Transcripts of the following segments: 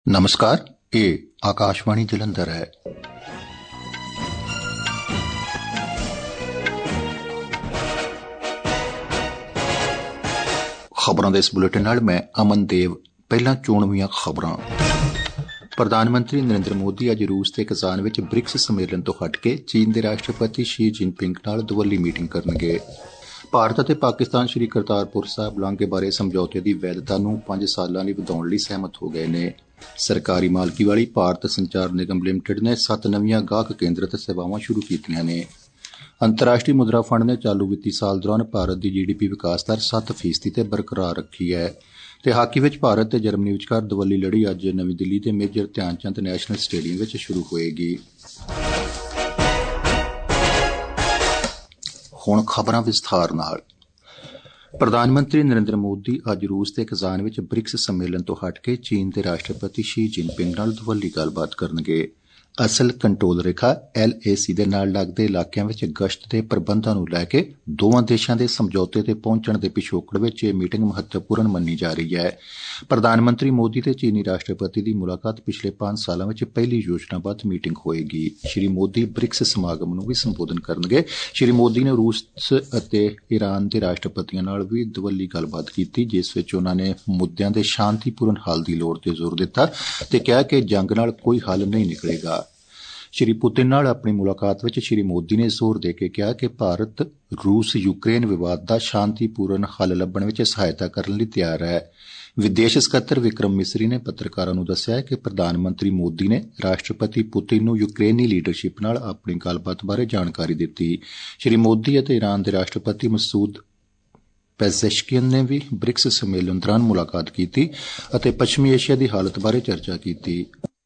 ਨਮਸਕਾਰ, ਇਹ ਆਕਾਸ਼ਵਾਣੀ ਜਲੰਧਰ ਹੈ। ਖਬਰਾਂ ਦੇ ਇਸ ਬੁਲੇਟਿਨ ਨਾਲ ਮੈਂ ਅਮਨ ਦੇਵ। ਪਹਿਲਾਂ ਚੋਣਵੀਆਂ ਖਬਰਾਂ। ਪ੍ਰਧਾਨ ਮੰਤਰੀ ਨਰਿੰਦਰ ਮੋਦੀ ਅੱਜ ਰੂਸ ਤੇ ਕਜ਼ਾਨ ਵਿੱਚ ਬ੍ਰਿਕਸ ਸੰਮੇਲਨ ਤੋਂ ਹਟ ਕੇ ਚੀਨ ਦੇ ਰਾਸ਼ਟਰਪਤੀ ਸ਼ੀ ਜਿਨਪਿੰਗ ਨਾਲ ਦੁਵੱਲੀ ਮੀਟਿੰਗ ਕਰਨਗੇ। ਭਾਰਤ ਅਤੇ ਪਾਕਿਸਤਾਨ ਸ੍ਰੀ ਕਰਤਾਰਪੁਰ ਸਾਹਿਬ ਲਾਂਘੇ ਬਾਰੇ ਸਮਝੌਤੇ ਦੀ ਵੈਧਤਾ ਨੂੰ 5 ਸਾਲਾਂ ਲਈ ਵਧਾਉਣ ਲਈ ਸਹਿਮਤ ਹੋ ਗਏ ਨੇ। ਸਰਕਾਰੀ ਮਾਲਕੀ ਵਾਲੀ ਭਾਰਤ ਸੰਚਾਰ ਨਿਗਮ ਲਿਮਟਿਡ ਨੇ 7 ਨਵੀਆਂ ਗਾਹਕ ਕੇਂਦਰਿਤ ਸੇਵਾਵਾਂ ਸ਼ੁਰੂ ਕੀਤੀਆਂ ਨੇ। ਅੰਤਰਰਾਸ਼ਟਰੀ ਮੁਦਰਾ ਫੰਡ ਨੇ ਚਾਲੂ ਵਿੱਤੀ ਸਾਲ ਦੌਰਾਨ ਭਾਰਤ ਦੀ GDP ਵਿਕਾਸ ਦਰ 7% ਤੇ ਬਰਕਰਾਰ ਰੱਖੀ ਹੈ। ਤੇ ਹਾਕੀ ਵਿੱਚ ਭਾਰਤ ਤੇ ਜਰਮਨੀ ਵਿਚਕਾਰ ਦੁਵੱਲੀ ਲੜੀ ਅੱਜ ਨਵੀਂ ਦਿੱਲੀ ਦੇ ਮੇਜਰ ਧਿਆਨ ਚੰਦ ਨੈਸ਼ਨਲ ਸਟੇਡੀਅਮ ਵਿੱਚ ਸ਼ੁਰੂ ਹੋਏਗੀ। ਹੁਣ ਖਬਰਾਂ ਵਿਸਥਾਰ ਨਾਲ। ਪ੍ਰਧਾਨ ਮੰਤਰੀ ਨਰਿੰਦਰ ਮੋਦੀ ਅੱਜ ਰੂਸ ਤੇ ਕਜ਼ਾਨ ਵਿੱਚ ਬ੍ਰਿਕਸ ਸੰਮੇਲਨ ਤੋਂ ਹਟ ਕੇ ਚੀਨ ਦੇ ਰਾਸ਼ਟਰਪਤੀ ਸ਼ੀ ਜਿਨਪਿੰਗ ਨਾਲ ਦੁਵੱਲੀ ਗੱਲਬਾਤ ਕਰਨਗੇ। ਅਸਲ ਕੰਟਰੋਲ ਰੇਖਾ LAC ਦੇ ਨਾਲ ਲੱਗਦੇ ਇਲਾਕਿਆਂ ਵਿੱਚ ਗਸ਼ਤ ਦੇ ਪ੍ਰਬੰਧਾਂ ਨੂੰ ਲੈ ਕੇ ਦੋਵਾਂ ਦੇਸ਼ਾਂ ਦੇ ਸਮਝੌਤੇ ਤੇ ਪਹੁੰਚਣ ਦੇ ਪਿਛੋਕੜ ਵਿੱਚ ਇਹ ਮੀਟਿੰਗ ਮਹੱਤਵਪੂਰਨ ਮੰਨੀ ਜਾ ਰਹੀ ਹੈ। ਪ੍ਰਧਾਨ ਮੰਤਰੀ ਮੋਦੀ ਤੇ ਚੀਨੀ ਰਾਸ਼ਟਰਪਤੀ ਦੀ ਮੁਲਾਕਾਤ ਪਿਛਲੇ 5 ਸਾਲਾਂ ਵਿੱਚ ਪਹਿਲੀ ਯੋਜਨਾਬੱਧ ਮੀਟਿੰਗ ਹੋਏਗੀ। ਸ਼੍ਰੀ ਮੋਦੀ ਬ੍ਰਿਕਸ ਸਮਾਗਮ ਨੂੰ ਵੀ ਸੰਬੋਧਨ ਕਰਨਗੇ। ਸ਼੍ਰੀ ਮੋਦੀ ਨੇ ਰੂਸ ਅਤੇ ਈਰਾਨ ਦੇ ਰਾਸ਼ਟਰਪਤੀਆਂ ਨਾਲ ਵੀ ਦੁਵੱਲੀ ਗੱਲਬਾਤ ਕੀਤੀ, ਜਿਸ ਵਿੱਚ ਉਨ੍ਹਾਂ ਨੇ ਮੁੱਦਿਆਂ ਦੇ ਸ਼ਾਂਤੀਪੂਰਨ ਹੱਲ ਦੀ ਲੋੜ ਤੇ ਜ਼ੋਰ ਦਿੱਤਾ ਤੇ ਕਿਹਾ ਕਿ ਜੰਗ ਨਾਲ ਕੋਈ ਹੱਲ ਨਹੀਂ ਨਿਕਲੇਗਾ। ਸ਼੍ਰੀ ਪੁਤਿਨ ਨਾਲ ਆਪਣੀ ਮੁਲਾਕਾਤ ਵਿੱਚ ਸ਼੍ਰੀ ਮੋਦੀ ਨੇ ਜ਼ੋਰ ਦੇ ਕੇ ਕਿਹਾ ਕਿ ਭਾਰਤ ਰੂਸ ਯੂਕਰੇਨ ਵਿਵਾਦ ਦਾ ਸ਼ਾਂਤੀਪੂਰਨ ਹੱਲ ਲੱਭਣ ਵਿੱਚ ਸਹਾਇਤਾ ਕਰਨ ਲਈ ਤਿਆਰ ਹੈ। ਵਿਦੇਸ਼ ਸਕੱਤਰ ਵਿਕਰਮ ਮਿਸਰੀ ਨੇ ਪੱਤਰਕਾਰਾਂ ਨੂੰ ਦੱਸਿਆ ਕਿ ਪ੍ਰਧਾਨ ਮੰਤਰੀ ਮੋਦੀ ਨੇ ਰਾਸ਼ਟਰਪਤੀ ਪੁਤਿਨ ਨੂੰ ਯੂਕਰੇਨੀ ਲੀਡਰਸ਼ਿਪ ਨਾਲ ਆਪਣੀ ਗੱਲਬਾਤ ਬਾਰੇ ਜਾਣਕਾਰੀ ਦਿੱਤੀ। ਸ਼੍ਰੀ ਮੋਦੀ ਅਤੇ ਈਰਾਨ ਦੇ ਰਾਸ਼ਟਰਪਤੀ ਮਸੂਦ ਪੈਜ਼ੇਸ਼ਕਿਨ ਨੇ ਵੀ ਬ੍ਰਿਕਸ ਸੰਮੇਲਨ ਦੌਰਾਨ ਮੁਲਾਕਾਤ ਕੀਤੀ ਅਤੇ ਪੱਛਮੀ ਏਸ਼ੀਆ ਦੀ ਹਾਲਤ ਬਾਰੇ ਚਰਚਾ ਕੀਤੀ।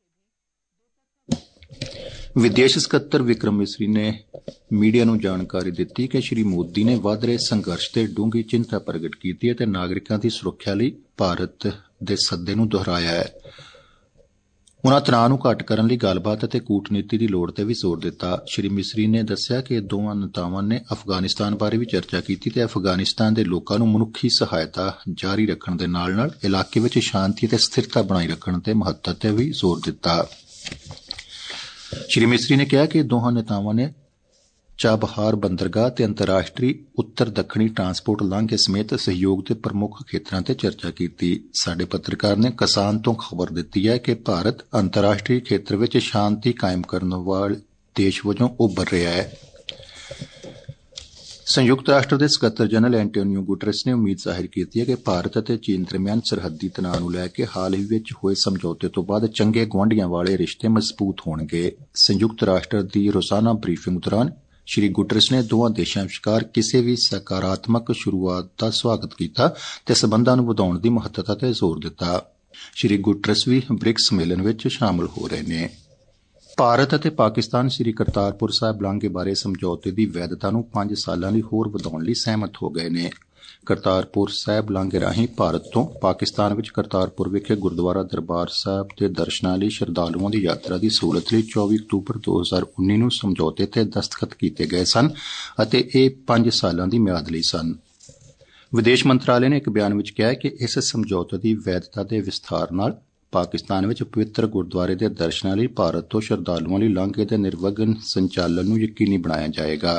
ਵਿਦੇਸ਼ ਸਕੱਤਰ ਵਿਕਰਮ ਮਿਸਰੀ ਨੇ ਮੀਡੀਆ ਨੂੰ ਜਾਣਕਾਰੀ ਦਿੱਤੀ ਕਿ ਸ਼੍ਰੀ ਮੋਦੀ ਨੇ ਵਧ ਰਹੇ ਸੰਘਰਸ਼ ਤੇ ਡੂੰਘੀ ਚਿੰਤਾ ਪ੍ਰਗਟ ਕੀਤੀ ਅਤੇ ਨਾਗਰਿਕਾਂ ਦੀ ਸੁਰੱਖਿਆ ਲਈ ਭਾਰਤ ਦੇ ਸੱਦੇ ਨੂੰ ਦੁਹਰਾਇਆ ਹੈ। ਉਨ੍ਹਾਂ ਤਣਾਅ ਨੂੰ ਘੱਟ ਕਰਨ ਲਈ ਗੱਲਬਾਤ ਅਤੇ ਕੂਟਨੀਤੀ ਦੀ ਲੋੜ ਤੇ ਵੀ ਜ਼ੋਰ ਦਿੱਤਾ। ਸ਼੍ਰੀ ਮਿਸਰੀ ਨੇ ਦੱਸਿਆ ਕਿ ਦੋਵਾਂ ਨੇਤਾਵਾਂ ਨੇ ਅਫਗਾਨਿਸਤਾਨ ਬਾਰੇ ਵੀ ਚਰਚਾ ਕੀਤੀ ਤੇ ਅਫਗਾਨਿਸਤਾਨ ਦੇ ਲੋਕਾਂ ਨੂੰ ਮਨੁੱਖੀ ਸਹਾਇਤਾ ਜਾਰੀ ਰੱਖਣ ਦੇ ਨਾਲ-ਨਾਲ ਇਲਾਕੇ ਵਿੱਚ ਸ਼ਾਂਤੀ ਅਤੇ ਸਥਿਰਤਾ ਬਣਾਈ ਰੱਖਣ ਦੇ ਮਹੱਤਵ ਤੇ ਵੀ ਜ਼ੋਰ ਦਿੱਤਾ। ਸ਼੍ਰੀ ਮਿਸਰੀ ਨੇ ਕਿਹਾ ਕਿ ਦੋਹਾਂ ਨੇਤਾਵਾਂ ਨੇ ਚਾਬਹਾਰ ਬੰਦਰਗਾਹ ਤੇ ਅੰਤਰਰਾਸ਼ਟਰੀ ਉੱਤਰ ਦੱਖਣੀ ਟਰਾਂਸਪੋਰਟ ਲਾਂਘੇ ਸਮੇਤ ਸਹਿਯੋਗ ਦੇ ਪ੍ਰਮੁੱਖ ਖੇਤਰਾਂ ਤੇ ਚਰਚਾ ਕੀਤੀ। ਸਾਡੇ ਪੱਤਰਕਾਰ ਨੇ ਕਸਾਨ ਤੋਂ ਖਬਰ ਦਿੱਤੀ ਹੈ ਕਿ ਭਾਰਤ ਅੰਤਰਰਾਸ਼ਟਰੀ ਖੇਤਰ ਵਿੱਚ ਸ਼ਾਂਤੀ ਕਾਇਮ ਕਰਨ ਵਾਲੇ ਦੇਸ਼ ਵਜੋਂ ਉੱਭਰ ਰਿਹਾ ਹੈ। ਸੰਯੁਕਤ ਰਾਸ਼ਟਰ ਦੇ ਸਕੱਤਰ ਜਨਰਲ ਐਂਟੋਨੀਓ ਗੁਟਰਸ ਨੇ ਉਮੀਦ ਜ਼ਾਹਿਰ ਕੀਤੀ ਹੈ ਕਿ ਭਾਰਤ ਅਤੇ ਚੀਨ ਦਰਮਿਆਨ ਸਰਹੱਦੀ ਤਣਾਅ ਨੂੰ ਲੈ ਕੇ ਹਾਲ ਹੀ ਵਿੱਚ ਹੋਏ ਸਮਝੌਤੇ ਤੋਂ ਬਾਅਦ ਚੰਗੇ ਗੁਆਂਢੀਆਂ ਵਾਲੇ ਰਿਸ਼ਤੇ ਮਜ਼ਬੂਤ ਹੋਣਗੇ। ਸੰਯੁਕਤ ਰਾਸ਼ਟਰ ਦੀ ਰੋਜ਼ਾਨਾ ਬਰੀਫਿੰਗ ਦੌਰਾਨ ਸ਼੍ਰੀ ਗੁਟਰਸ ਨੇ ਦੋਵਾਂ ਦੇਸ਼ਾਂ ਵਿਚਕਾਰ ਕਿਸੇ ਵੀ ਸਕਾਰਾਤਮਕ ਸ਼ੁਰੂਆਤ ਦਾ ਸਵਾਗਤ ਕੀਤਾ ਤੇ ਸਬੰਧਾਂ ਨੂੰ ਵਧਾਉਣ ਦੀ ਮਹੱਤਤਾ ਤੇ ਜ਼ੋਰ ਦਿੱਤਾ। ਸ਼੍ਰੀ ਗੁਟਰਸ ਵੀ ਬ੍ਰਿਕਸ ਸੰਮੇਲਨ ਵਿੱਚ ਸ਼ਾਮਲ ਹੋ ਰਹੇ ਨੇ। ਭਾਰਤ ਅਤੇ ਪਾਕਿਸਤਾਨ ਸ੍ਰੀ ਕਰਤਾਰਪੁਰ ਸਾਹਿਬ ਲਾਂਘੇ ਬਾਰੇ ਸਮਝੌਤੇ ਦੀ ਵੈਧਤਾ ਨੂੰ 5 ਸਾਲਾਂ ਲਈ ਹੋਰ ਵਧਾਉਣ ਲਈ ਸਹਿਮਤ ਹੋ ਗਏ ਨੇ। ਕਰਤਾਰਪੁਰ ਸਾਹਿਬ ਲਾਂਘੇ ਰਾਹੀਂ ਭਾਰਤ ਤੋਂ ਪਾਕਿਸਤਾਨ ਵਿੱਚ ਕਰਤਾਰਪੁਰ ਵਿਖੇ ਗੁਰਦੁਆਰਾ ਦਰਬਾਰ ਸਾਹਿਬ ਦੇ ਦਰਸ਼ਨਾਂ ਲਈ ਸ਼ਰਧਾਲੂਆਂ ਦੀ ਯਾਤਰਾ ਦੀ ਸਹੂਲਤ ਲਈ 24 ਅਕਤੂਬਰ 2019 ਨੂੰ ਸਮਝੌਤੇ ਤੇ ਦਸਤਖਤ ਕੀਤੇ ਗਏ ਸਨ ਅਤੇ ਇਹ 5 ਸਾਲਾਂ ਦੀ ਮਿਆਦ ਲਈ ਸਨ। ਵਿਦੇਸ਼ ਮੰਤਰਾਲੇ ਨੇ ਇੱਕ ਬਿਆਨ ਵਿੱਚ ਕਿਹਾ ਕਿ ਇਸ ਸਮਝੌਤੇ ਦੀ ਵੈਧਤਾ ਦੇ ਵਿਸਥਾਰ ਨਾਲ ਪਾਕਿਸਤਾਨ ਵਿੱਚ ਪਵਿੱਤਰ ਗੁਰਦੁਆਰੇ ਦੇ ਦਰਸ਼ਨਾਂ ਲਈ ਭਾਰਤ ਤੋਂ ਸ਼ਰਧਾਲੂਆਂ ਲਈ ਲਾਂਘੇ ਦੇ ਨਿਰਵਿਘਨ ਸੰਚਾਲਨ ਨੂੰ ਯਕੀਨੀ ਬਣਾਇਆ ਜਾਏਗਾ।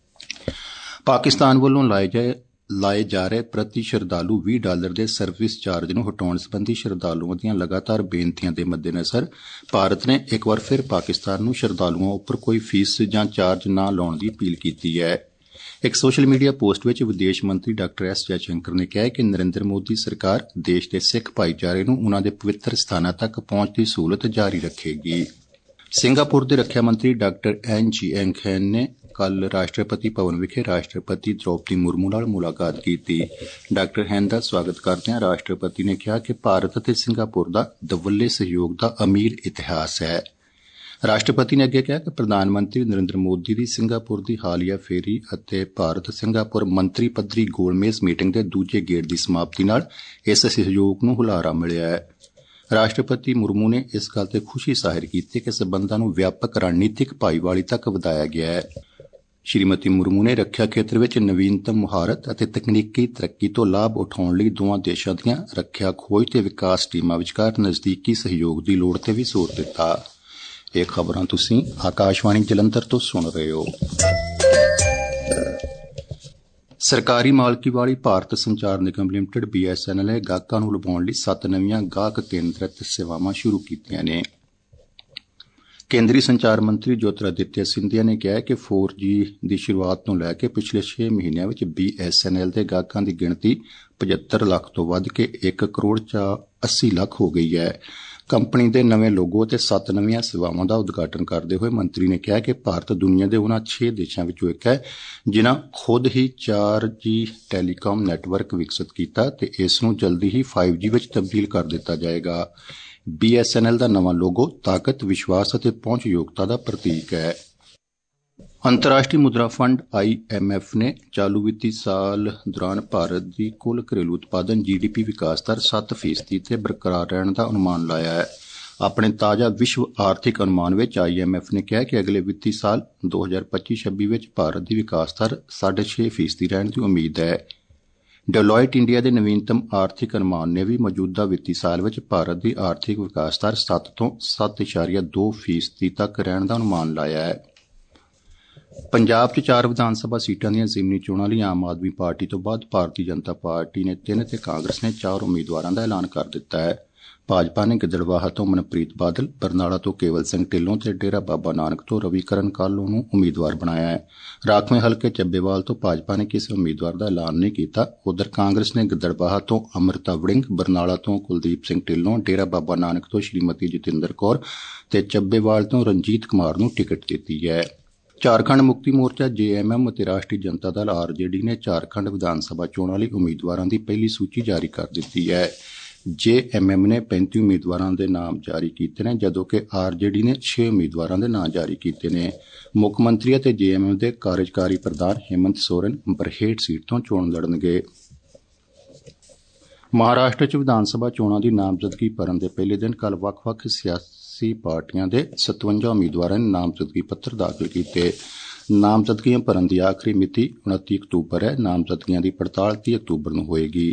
ਪਾਕਿਸਤਾਨ ਵੱਲੋਂ ਲਾਏ ਜਾ ਰਹੇ ਪ੍ਰਤੀ ਸ਼ਰਧਾਲੂ $20 ਦੇ ਸਰਵਿਸ ਚਾਰਜ ਨੂੰ ਹਟਾਉਣ ਸੰਬੰਧੀ ਸ਼ਰਧਾਲੂਆਂ ਦੀਆਂ ਲਗਾਤਾਰ ਬੇਨਤੀਆਂ ਦੇ ਮੱਦੇਨਜ਼ਰ ਭਾਰਤ ਨੇ ਇੱਕ ਵਾਰ ਫਿਰ ਪਾਕਿਸਤਾਨ ਨੂੰ ਸ਼ਰਧਾਲੂਆਂ ਉੱਪਰ ਕੋਈ ਫੀਸ ਜਾਂ ਚਾਰਜ ਨਾ ਲਾਉਣ ਦੀ ਅਪੀਲ ਕੀਤੀ ਹੈ। ਇੱਕ ਸੋਸ਼ਲ ਮੀਡੀਆ ਪੋਸਟ ਵਿੱਚ ਵਿਦੇਸ਼ ਮੰਤਰੀ ਡਾਕਟਰ ਐਸ ਜੈਸ਼ੰਕਰ ਨੇ ਕਿਹਾ ਕਿ ਨਰਿੰਦਰ ਮੋਦੀ ਸਰਕਾਰ ਦੇਸ਼ ਦੇ ਸਿੱਖ ਭਾਈਚਾਰੇ ਨੂੰ ਉਨ੍ਹਾਂ ਦੇ ਪਵਿੱਤਰ ਸਥਾਨਾਂ ਤੱਕ ਪਹੁੰਚ ਦੀ ਸਹੂਲਤ ਜਾਰੀ ਰੱਖੇਗੀ। ਸਿੰਗਾਪੁਰ ਦੇ ਰੱਖਿਆ ਮੰਤਰੀ ਡਾਕਟਰ NG ਐਂਗਖੈਨ ਨੇ ਕੱਲ੍ਹ ਰਾਸ਼ਟਰਪਤੀ ਭਵਨ ਵਿਖੇ ਰਾਸ਼ਟਰਪਤੀ ਦ੍ਰੌਪਦੀ ਮੁਰਮੂ ਨਾਲ ਮੁਲਾਕਾਤ ਕੀਤੀ। ਡਾਕਟਰ ਹੈਨ ਦਾ ਸਵਾਗਤ ਕਰਦਿਆਂ ਰਾਸ਼ਟਰਪਤੀ ਨੇ ਕਿਹਾ ਕਿ ਭਾਰਤ ਅਤੇ ਸਿੰਗਾਪੁਰ ਦਾ ਦੁਵੱਲੇ ਸਹਿਯੋਗ ਦਾ ਅਮੀਰ ਇਤਿਹਾਸ ਹੈ। ਰਾਸ਼ਟਰਪਤੀ ਨੇ ਅੱਗੇ ਕਿਹਾ ਕਿ ਪ੍ਰਧਾਨ ਮੰਤਰੀ ਨਰਿੰਦਰ ਮੋਦੀ ਦੀ ਸਿੰਗਾਪੁਰ ਦੀ ਹਾਲੀਆ ਫੇਰੀ ਅਤੇ ਭਾਰਤ ਸਿੰਗਾਪੁਰ ਮੰਤਰੀ ਪੱਧਰੀ ਗੋਲਮੇਜ਼ ਮੀਟਿੰਗ ਦੇ ਦੂਜੇ ਗੇੜ ਦੀ ਸਮਾਪਤੀ ਨਾਲ ਇਸ ਸਹਿਯੋਗ ਨੂੰ ਹੁਲਾਰਾ ਮਿਲਿਆ ਹੈ। ਰਾਸ਼ਟਰਪਤੀ ਮੁਰਮੂ ਨੇ ਇਸ ਗੱਲ ਤੇ ਖੁਸ਼ੀ ਜ਼ਾਹਿਰ ਕੀਤੀ ਕਿ ਸਬੰਧਾਂ ਨੂੰ ਵਿਆਪਕ ਰਣਨੀਤਿਕ ਭਾਈਵਾਲੀ ਤੱਕ ਵਧਾਇਆ ਗਿਆ ਹੈ। ਸ਼੍ਰੀਮਤੀ ਮੁਰਮੂ ਨੇ ਰੱਖਿਆ ਖੇਤਰ ਵਿੱਚ ਨਵੀਨਤਮ ਮੁਹਾਰਤ ਅਤੇ ਤਕਨੀਕੀ ਤਰੱਕੀ ਤੋਂ ਲਾਭ ਉਠਾਉਣ ਲਈ ਦੋਵਾਂ ਦੇਸ਼ਾਂ ਦੀਆਂ ਰੱਖਿਆ ਖੋਜ ਤੇ ਵਿਕਾਸ ਟੀਮਾਂ ਵਿਚਕਾਰ ਨਜ਼ਦੀਕੀ ਸਹਿਯੋਗ ਦੀ ਲੋੜ ਤੇ ਵੀ ਜ਼ੋਰ ਦਿੱਤਾ। ਇਹ ਖਬਰਾਂ ਤੁਸੀਂ ਆਕਾਸ਼ਵਾਣੀ ਜਲੰਧਰ ਤੋਂ ਸੁਣ ਰਹੇ ਹੋ। ਸਰਕਾਰੀ ਮਾਲਕੀ ਵਾਲੀ ਭਾਰਤ ਸੰਚਾਰ ਨਿਗਮ ਲਿਮਟਿਡ BSNL ਨੇ ਗਾਹਕਾਂ ਨੂੰ ਲੁਭਾਉਣ ਲਈ 7 ਨਵੀਆਂ ਗਾਹਕ ਕੇਂਦਰਿਤ ਸੇਵਾਵਾਂ ਸ਼ੁਰੂ ਕੀਤੀਆਂ ਨੇ। ਕੇਂਦਰੀ ਸੰਚਾਰ ਮੰਤਰੀ ਜੋਤਿਰਾਦਿੱਤਿਆ ਸਿੰਧੀਆ ਨੇ ਕਿਹਾ ਕਿ 4G ਦੀ ਸ਼ੁਰੂਆਤ ਤੋਂ ਲੈ ਕੇ ਪਿਛਲੇ 6 ਮਹੀਨਿਆਂ ਵਿੱਚ BSNL ਦੇ ਗਾਹਕਾਂ ਦੀ ਗਿਣਤੀ 75 ਲੱਖ ਤੋਂ ਵੱਧ ਕੇ 1 ਕਰੋੜ 80 ਲੱਖ ਹੋ ਗਈ ਹੈ। ਕੰਪਨੀ ਦੇ ਨਵੇਂ ਲੋਗੋ ਅਤੇ 7 ਨਵੀਆਂ ਸੇਵਾਵਾਂ ਦਾ ਉਦਘਾਟਨ ਕਰਦੇ ਹੋਏ ਮੰਤਰੀ ਨੇ ਕਿਹਾ ਕਿ ਭਾਰਤ ਦੁਨੀਆ ਦੇ ਉਹਨਾਂ 6 ਦੇਸ਼ਾਂ ਵਿੱਚੋਂ ਇੱਕ ਹੈ ਜਿਨ੍ਹਾਂ ਖੁਦ ਹੀ 4G ਟੈਲੀਕਾਮ ਨੈਟਵਰਕ ਵਿਕਸਿਤ ਕੀਤਾ ਤੇ ਇਸ ਨੂੰ ਜਲਦੀ ਹੀ 5G ਵਿੱਚ ਤਬਦੀਲ ਕਰ ਦਿੱਤਾ ਜਾਏਗਾ। BSNL ਦਾ ਨਵਾਂ ਲੋਗੋ ਤਾਕਤ, ਵਿਸ਼ਵਾਸ ਅਤੇ ਪਹੁੰਚਯੋਗਤਾ ਦਾ ਪ੍ਰਤੀਕ ਹੈ। ਅੰਤਰਰਾਸ਼ਟਰੀ ਮੁਦਰਾ ਫੰਡ IMF ਨੇ ਚਾਲੂ ਵਿੱਤੀ ਸਾਲ ਦੌਰਾਨ ਭਾਰਤ ਦੀ ਕੁੱਲ ਘਰੇਲੂ ਉਤਪਾਦਨ GDP ਵਿਕਾਸ ਦਰ 7% ਤੇ ਬਰਕਰਾਰ ਰਹਿਣ ਦਾ ਅਨੁਮਾਨ ਲਾਇਆ ਹੈ। ਆਪਣੇ ਤਾਜ਼ਾ ਵਿਸ਼ਵ ਆਰਥਿਕ ਅਨੁਮਾਨ ਵਿੱਚ IMF ਨੇ ਕਿਹਾ ਕਿ ਅਗਲੇ ਵਿੱਤੀ ਸਾਲ 2025-26 ਵਿੱਚ ਭਾਰਤ ਦੀ ਵਿਕਾਸ ਦਰ 6.5% ਰਹਿਣ ਦੀ ਉਮੀਦ ਹੈ। ਡੈਲੋਇਟ ਇੰਡੀਆ ਦੇ ਨਵੀਨਤਮ ਆਰਥਿਕ ਅਨੁਮਾਨ ਨੇ ਵੀ ਮੌਜੂਦਾ ਵਿੱਤੀ ਸਾਲ ਵਿੱਚ ਭਾਰਤ ਦੀ ਆਰਥਿਕ ਵਿਕਾਸ ਦਰ 7 ਤੋਂ 7.2% ਤੱਕ ਰਹਿਣ ਦਾ ਅਨੁਮਾਨ ਲਾਇਆ ਹੈ। ਪੰਜਾਬ 'ਚ 4 ਵਿਧਾਨ ਸਭਾ ਸੀਟਾਂ ਦੀਆਂ ਜ਼ਿਮਨੀ ਚੋਣਾਂ ਲਈ ਆਮ ਆਦਮੀ ਪਾਰਟੀ ਤੋਂ ਬਾਅਦ ਭਾਰਤੀ ਜਨਤਾ ਪਾਰਟੀ ਨੇ 3 ਤੇ ਕਾਂਗਰਸ ਨੇ 4 ਉਮੀਦਵਾਰਾਂ ਦਾ ਐਲਾਨ ਕਰ ਦਿੱਤਾ ਹੈ। ਭਾਜਪਾ ਨੇ ਗਿੱਦੜਬਾਹਾ ਤੋਂ ਮਨਪ੍ਰੀਤ ਬਾਦਲ, ਬਰਨਾਲਾ ਤੋਂ ਕੇਵਲ ਸਿੰਘ ਢਿੱਲੋਂ ਤੇ ਡੇਰਾ ਬਾਬਾ ਨਾਨਕ ਤੋਂ ਰਵੀਕਰਨ ਕਾਹਲੋਂ ਨੂੰ ਉਮੀਦਵਾਰ ਬਣਾਇਆ ਹੈ। ਰਾਖਵੇਂ ਹਲਕੇ ਚੱਬੇਵਾਲ ਤੋਂ ਭਾਜਪਾ ਨੇ ਕਿਸੇ ਉਮੀਦਵਾਰ ਦਾ ਐਲਾਨ ਨਹੀਂ ਕੀਤਾ। ਉਧਰ ਕਾਂਗਰਸ ਨੇ ਗਿੱਦੜਬਾਹਾ ਤੋਂ ਅੰਮ੍ਰਿਤਾ ਵੜਿੰਗ, ਬਰਨਾਲਾ ਤੋਂ ਕੁਲਦੀਪ ਸਿੰਘ ਢਿੱਲੋਂ, ਡੇਰਾ ਬਾਬਾ ਨਾਨਕ ਤੋਂ ਸ਼੍ਰੀਮਤੀ ਜਤਿੰਦਰ ਕੌਰ ਤੇ ਚੱਬੇਵਾਲ ਤੋਂ ਰਣਜੀਤ ਕੁਮਾਰ ਨੂੰ ਟਿਕਟ ਦਿੱਤੀ ਹੈ। ਝਾਰਖੰਡ ਮੁਕਤੀ ਮੋਰਚਾ JMM ਅਤੇ ਰਾਸ਼ਟਰੀ ਜਨਤਾ ਦਲ RJD ਨੇ ਝਾਰਖੰਡ ਵਿਧਾਨ ਸਭਾ ਚੋਣਾਂ ਲਈ ਉਮੀਦਵਾਰਾਂ ਦੀ ਪਹਿਲੀ ਸੂਚੀ ਜਾਰੀ ਕਰ ਦਿੱਤੀ ਹੈ। JMM ਨੇ 35 ਉਮੀਦਵਾਰਾਂ ਦੇ ਨਾਮ ਜਾਰੀ ਕੀਤੇ ਨੇ, ਜਦੋਂ ਕਿ RJD ਨੇ 6 ਉਮੀਦਵਾਰਾਂ ਦੇ ਨਾਂ ਜਾਰੀ ਕੀਤੇ ਨੇ। ਮੁੱਖ ਮੰਤਰੀ ਅਤੇ JMM ਦੇ ਕਾਰਜਕਾਰੀ ਪ੍ਰਧਾਨ ਹੇਮੰਤ ਸੋਰਨ ਬਰਹੇਟ ਸੀਟ ਤੋਂ ਚੋਣ ਲੜਨਗੇ। ਮਹਾਰਾਸ਼ਟਰ 'ਚ ਵਿਧਾਨ ਸਭਾ ਚੋਣਾਂ ਦੀ ਨਾਮਜ਼ਦਗੀ ਭਰਨ ਦੇ ਪਹਿਲੇ ਦਿਨ ਕੱਲ੍ਹ ਵੱਖ-ਵੱਖ ਸਿਆਸੀ ਪਾਰਟੀਆਂ ਦੇ 57 ਉਮੀਦਵਾਰਾਂ ਨੇ ਨਾਮਜ਼ਦਗੀ ਪੱਤਰ ਦਾਖਲ ਕੀਤੇ। ਨਾਮਜ਼ਦਗੀਆਂ ਭਰਨ ਦੀ ਆਖਰੀ ਮਿਤੀ 29 ਅਕਤੂਬਰ ਹੈ। ਨਾਮਜ਼ਦਗੀਆਂ ਦੀ ਪੜਤਾਲ 30 ਅਕਤੂਬਰ ਨੂੰ ਹੋਏਗੀ।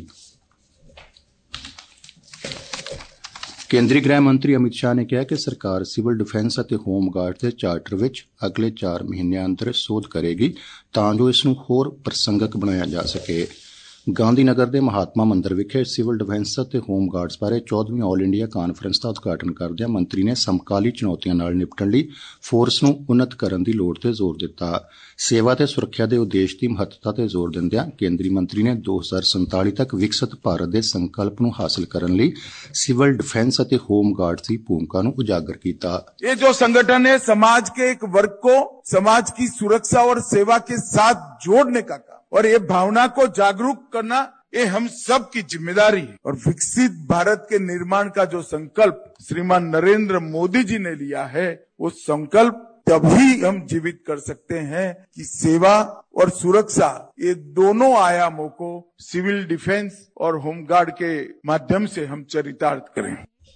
ਕੇਂਦਰੀ ਗ੍ਰਹਿ ਮੰਤਰੀ ਅਮਿਤ ਸ਼ਾਹ ਨੇ ਕਿਹਾ ਕਿ ਸਰਕਾਰ ਸਿਵਲ ਡਿਫੈਂਸ ਅਤੇ ਹੋਮ ਗਾਰਡ ਦੇ ਚਾਰਟਰ ਵਿੱਚ ਅਗਲੇ 4 ਮਹੀਨਿਆਂ ਅੰਦਰ ਸੋਧ ਕਰੇਗੀ ਤਾਂ ਜੋ ਇਸ ਨੂੰ ਹੋਰ ਪ੍ਰਸੰਗਕ ਬਣਾਇਆ ਜਾ ਸਕੇ। ਗਾਂਧੀ ਨਗਰ ਦੇ ਮਹਾਤਮਾ ਮੰਦਰ ਵਿਖੇ ਸਿਵਲ ਡਿਫੈਂਸ ਅਤੇ ਹੋਮ ਗਾਰਡਸ ਬਾਰੇ 14ਵੀਂ ਆਲ ਇੰਡੀਆ ਕਾਨਫਰੰਸ ਦਾ ਉਦਘਾਟਨ ਕਰਦਿਆਂ ਮੰਤਰੀ ਨੇ ਸਮਕਾਲੀ ਚੁਣੌਤੀਆਂ ਨਾਲ ਨਿਪਟਣ ਲਈ ਫੋਰਸ ਨੂੰ ਉੱਨਤ ਕਰਨ ਦੀ ਲੋੜ ਤੇ ਜ਼ੋਰ ਦਿੱਤਾ। ਸੇਵਾ ਤੇ ਸੁਰੱਖਿਆ ਦੇ ਉਦੇਸ਼ ਦੀ ਮਹੱਤਤਾ ਤੇ ਜ਼ੋਰ ਦਿੰਦਿਆਂ ਕੇਂਦਰੀ ਮੰਤਰੀ ਨੇ 2047 ਤੱਕ ਵਿਕਸਿਤ ਭਾਰਤ ਦੇ ਸੰਕਲਪ ਨੂੰ ਹਾਸਲ ਕਰਨ ਲਈ ਸਿਵਲ ਡਿਫੈਂਸ ਅਤੇ ਹੋਮ ਗਾਰਡਸ ਦੀ ਭੂਮਿਕਾ ਨੂੰ ਉਜਾਗਰ ਕੀਤਾ। ਇਹ ਜੋ संगठन है समाज के एक वर्ग को समाज की सुरक्षा और सेवा के साथ जोड़ने का काम और ये भावना को जागरूक करना ये हम सब की जिम्मेदारी है। और विकसित भारत के निर्माण का जो संकल्प श्रीमान नरेंद्र मोदी जी ने लिया है वो संकल्प तभी हम जीवित कर सकते हैं कि सेवा और सुरक्षा ये दोनों आयामों को सिविल डिफेंस और होमगार्ड के माध्यम से हम चरितार्थ करें।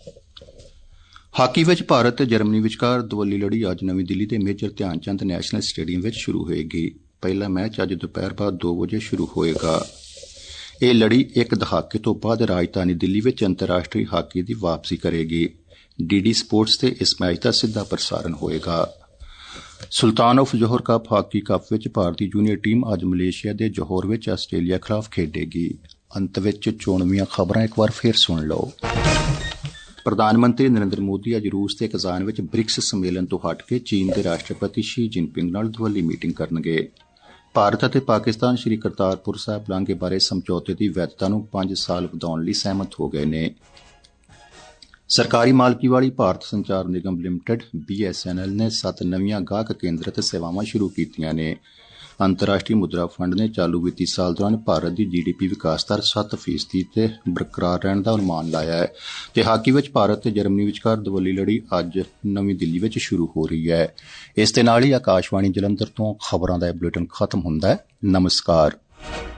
ਹਾਕੀ ਵਿੱਚ ਭਾਰਤ ਤੇ ਜਰਮਨੀ ਵਿਚਕਾਰ ਦਵੱਲੀ ਲੜੀ ਅੱਜ ਨਵੀਂ ਦਿੱਲੀ ਦੇ ਮੇਜਰ ਧਿਆਨ ਚੰਦ ਨੈਸ਼ਨਲ ਸਟੇਡੀਅਮ ਵਿੱਚ ਸ਼ੁਰੂ ਹੋਏਗੀ। ਪਹਿਲਾ ਮੈਚ ਅੱਜ ਦੁਪਹਿਰ ਬਾਅਦ 2 ਵਜੇ ਸ਼ੁਰੂ ਹੋਏਗਾ। ਇਹ ਲੜੀ ਇੱਕ ਦਹਾਕੇ ਤੋਂ ਬਾਅਦ ਰਾਜਧਾਨੀ ਦਿੱਲੀ ਵਿੱਚ ਅੰਤਰਰਾਸ਼ਟਰੀ ਹਾਕੀ ਦੀ ਵਾਪਸੀ ਕਰੇਗੀ। DD ਸਪੋਰਟਸ ਤੇ ਇਸ ਮੈਚ ਦਾ ਸਿੱਧਾ ਪ੍ਰਸਾਰਣ ਹੋਏਗਾ। Sultan of Johor cup hockey cup ਵਿੱਚ ਭਾਰਤੀ ਜੂਨੀਅਰ ਟੀਮ ਅੱਜ ਮਲੇਸ਼ੀਆ ਦੇ ਜੋਹਰ ਵਿੱਚ ਆਸਟ੍ਰੇਲੀਆ ਖਿਲਾਫ ਖੇਡੇਗੀ। ਅੰਤ ਵਿੱਚ ਚੋਣਵੀਆਂ ਖਬਰਾਂ ਇੱਕ ਵਾਰ ਫੇਰ ਸੁਣ ਲਓ। ਪ੍ਰਧਾਨ ਮੰਤਰੀ ਨਰਿੰਦਰ ਮੋਦੀ ਅੱਜ ਰੂਸ ਤੇ ਕਜ਼ਾਨ ਵਿੱਚ ਬ੍ਰਿਕਸ ਸੰਮੇਲਨ ਤੋਂ ਹਟ ਕੇ ਚੀਨ ਦੇ ਰਾਸ਼ਟਰਪਤੀ ਸ਼ੀ ਜਿਨਪਿੰਗ ਨਾਲ ਦਵੱਲੀ ਮੀਟਿੰਗ ਕਰਨਗੇ। ਭਾਰਤ ਅਤੇ ਪਾਕਿਸਤਾਨ ਸ੍ਰੀ ਕਰਤਾਰਪੁਰ ਸਾਹਿਬ ਲਾਂਘੇ ਬਾਰੇ ਸਮਝੌਤੇ ਦੀ ਵੈਧਤਾ ਨੂੰ 5 ਸਾਲ ਵਧਾਉਣ ਲਈ ਸਹਿਮਤ ਹੋ ਗਏ ਨੇ। ਸਰਕਾਰੀ ਮਾਲਕੀ ਵਾਲੀ ਭਾਰਤ ਸੰਚਾਰ ਨਿਗਮ ਲਿਮਟਿਡ BSNL ਨੇ 7 ਨਵੀਆਂ ਗਾਹਕ ਕੇਂਦਰਿਤ ਸੇਵਾਵਾਂ ਸ਼ੁਰੂ ਕੀਤੀਆਂ ਨੇ। ਅੰਤਰਰਾਸ਼ਟਰੀ ਮੁਦਰਾ ਫੰਡ ਨੇ ਚਾਲੂ ਵਿੱਤੀ ਸਾਲ ਦੌਰਾਨ ਭਾਰਤ ਦੀ GDP ਵਿਕਾਸ ਦਰ 7% ਤੇ ਬਰਕਰਾਰ ਰਹਿਣ ਦਾ ਅਨੁਮਾਨ ਲਾਇਆ ਹੈ ਤੇ ਹਾਕੀ ਵਿੱਚ ਭਾਰਤ ਤੇ ਜਰਮਨੀ ਵਿਚਕਾਰ ਦਵੱਲੀ ਲੜੀ ਅੱਜ ਨਵੀਂ ਦਿੱਲੀ ਵਿੱਚ ਸ਼ੁਰੂ ਹੋ ਰਹੀ ਹੈ। ਇਸ ਦੇ ਨਾਲ ਹੀ ਆਕਾਸ਼ਵਾਣੀ ਜਲੰਧਰ ਤੋਂ ਖਬਰਾਂ ਦਾ ਇਹ ਬੁਲੇਟਿਨ ਖਤਮ ਹੁੰਦਾ ਹੈ। ਨਮਸਕਾਰ।